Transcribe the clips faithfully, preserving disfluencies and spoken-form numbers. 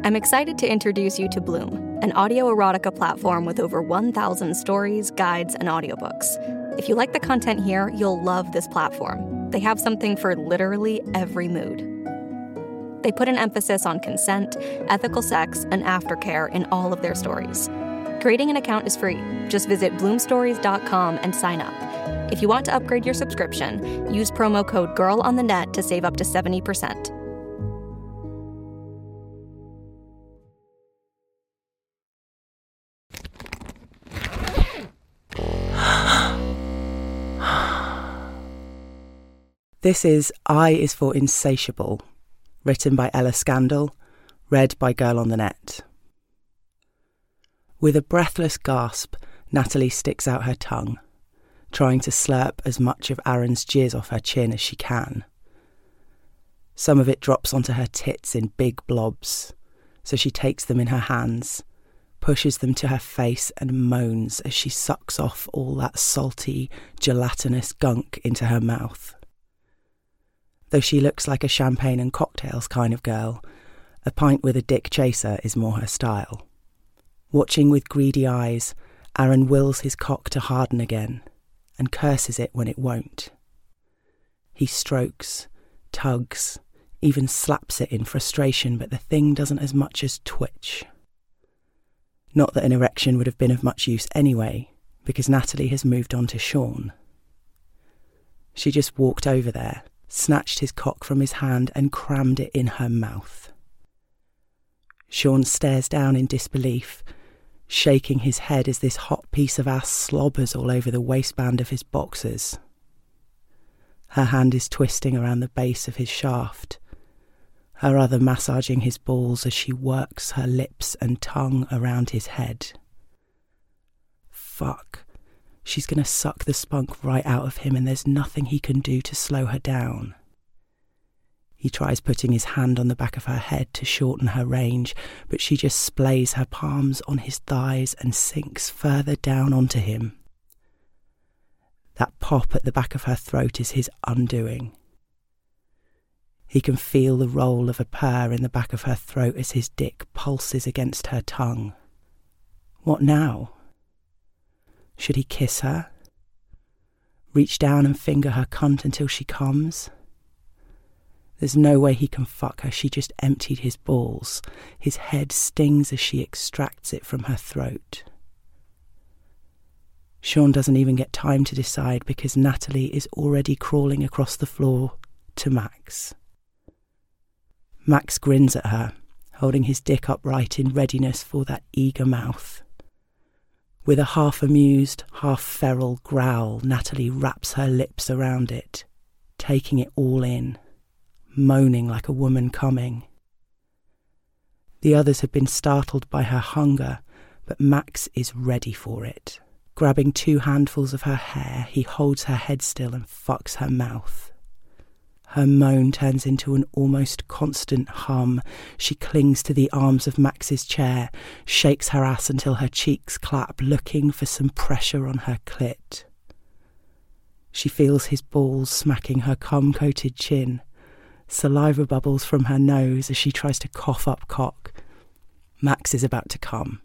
I'm excited to introduce you to Bloom, an audio erotica platform with over one thousand stories, guides, and audiobooks. If you like the content here, you'll love this platform. They have something for literally every mood. They put an emphasis on consent, ethical sex, and aftercare in all of their stories. Creating an account is free. Just visit bloom stories dot com and sign up. If you want to upgrade your subscription, use promo code GIRLONTHENET to save up to seventy percent. This is I is for Insatiable, written by Ella Scandal, read by Girl on the Net. With a breathless gasp, Natalie sticks out her tongue, trying to slurp as much of Aaron's jizz off her chin as she can. Some of it drops onto her tits in big blobs, so she takes them in her hands, pushes them to her face and moans as she sucks off all that salty, gelatinous gunk into her mouth. Though she looks like a champagne and cocktails kind of girl, a pint with a dick chaser is more her style. Watching with greedy eyes, Aaron wills his cock to harden again and curses it when it won't. He strokes, tugs, even slaps it in frustration, but the thing doesn't as much as twitch. Not that an erection would have been of much use anyway, because Natalie has moved on to Sean. She just walked over there, snatched his cock from his hand and crammed it in her mouth. Sean stares down in disbelief, shaking his head as this hot piece of ass slobbers all over the waistband of his boxers. Her hand is twisting around the base of his shaft, her other massaging his balls as she works her lips and tongue around his head. Fuck. She's going to suck the spunk right out of him and there's nothing he can do to slow her down. He tries putting his hand on the back of her head to shorten her range, but she just splays her palms on his thighs and sinks further down onto him. That pop at the back of her throat is his undoing. He can feel the roll of a purr in the back of her throat as his dick pulses against her tongue. What now? Should he kiss her? Reach down and finger her cunt until she comes? There's no way he can fuck her. She just emptied his balls. His head stings as she extracts it from her throat. Sean doesn't even get time to decide because Natalie is already crawling across the floor to Max. Max grins at her, holding his dick upright in readiness for that eager mouth. With a half-amused, half-feral growl, Natalie wraps her lips around it, taking it all in, moaning like a woman coming. The others have been startled by her hunger, but Max is ready for it. Grabbing two handfuls of her hair, he holds her head still and fucks her mouth. Her moan turns into an almost constant hum. She clings to the arms of Max's chair, shakes her ass until her cheeks clap, looking for some pressure on her clit. She feels his balls smacking her cum-coated chin. Saliva bubbles from her nose as she tries to cough up cock. Max is about to come.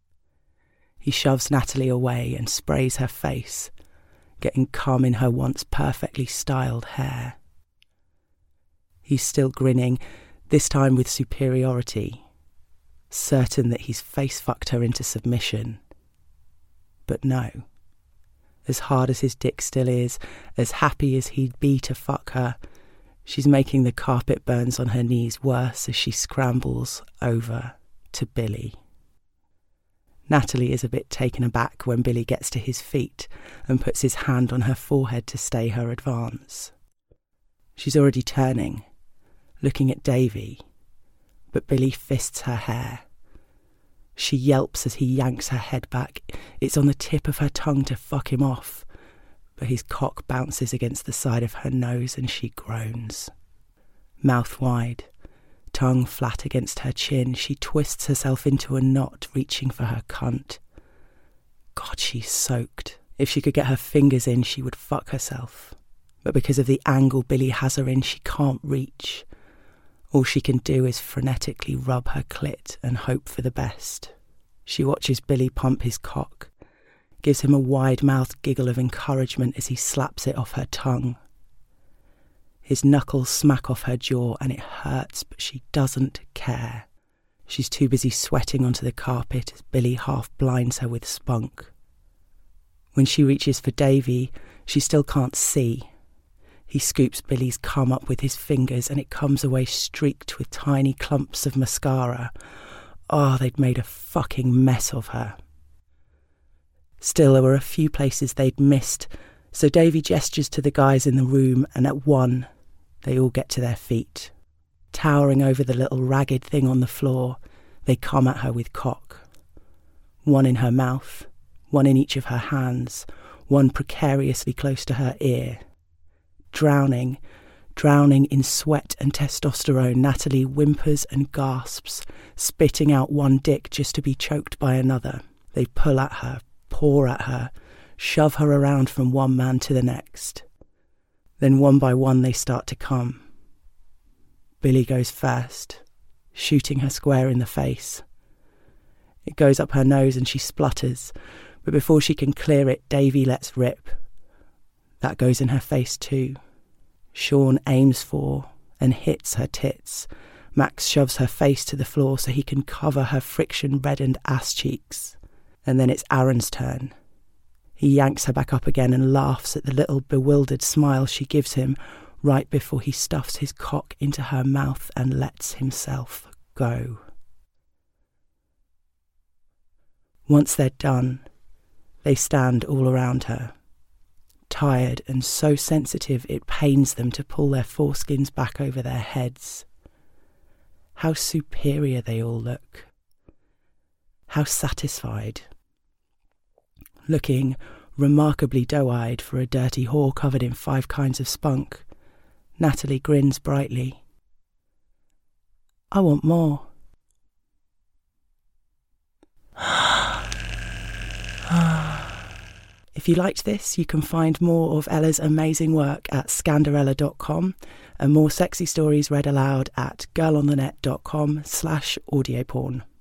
He shoves Natalie away and sprays her face, getting cum in her once perfectly styled hair. He's still grinning, this time with superiority, certain that he's face-fucked her into submission. But no. As hard as his dick still is, as happy as he'd be to fuck her, she's making the carpet burns on her knees worse as she scrambles over to Billy. Natalie is a bit taken aback when Billy gets to his feet and puts his hand on her forehead to stay her advance. She's already turning, looking at Davy, but Billy fists her hair. She yelps as he yanks her head back. It's on the tip of her tongue to fuck him off, but his cock bounces against the side of her nose and she groans. Mouth wide, tongue flat against her chin, she twists herself into a knot, reaching for her cunt. God, she's soaked. If she could get her fingers in, she would fuck herself. But because of the angle Billy has her in, she can't reach. All she can do is frenetically rub her clit and hope for the best. She watches Billy pump his cock, gives him a wide-mouthed giggle of encouragement as he slaps it off her tongue. His knuckles smack off her jaw and it hurts, but she doesn't care. She's too busy sweating onto the carpet as Billy half blinds her with spunk. When she reaches for Davy, she still can't see. He scoops Billy's cum up with his fingers and it comes away streaked with tiny clumps of mascara. Oh, they'd made a fucking mess of her. Still, there were a few places they'd missed, so Davy gestures to the guys in the room, and at one, they all get to their feet. Towering over the little ragged thing on the floor, they come at her with cock. One in her mouth, one in each of her hands, one precariously close to her ear. Drowning, drowning in sweat and testosterone, Natalie whimpers and gasps, spitting out one dick just to be choked by another. They pull at her, pour at her, shove her around from one man to the next. Then one by one they start to come. Billy goes first, shooting her square in the face. It goes up her nose and she splutters, but before she can clear it, Davy lets rip. That goes in her face too. Sean aims for and hits her tits. Max shoves her face to the floor so he can cover her friction-reddened ass cheeks. And then it's Aaron's turn. He yanks her back up again and laughs at the little bewildered smile she gives him right before he stuffs his cock into her mouth and lets himself go. Once they're done, they stand all around her, tired and so sensitive it pains them to pull their foreskins back over their heads. How superior they all look. How satisfied. Looking remarkably doe-eyed for a dirty whore covered in five kinds of spunk, Natalie grins brightly. I want more. If you liked this, you can find more of Ella's amazing work at scandarella dot com and more sexy stories read aloud at girlonthenet dot com slash audioporn.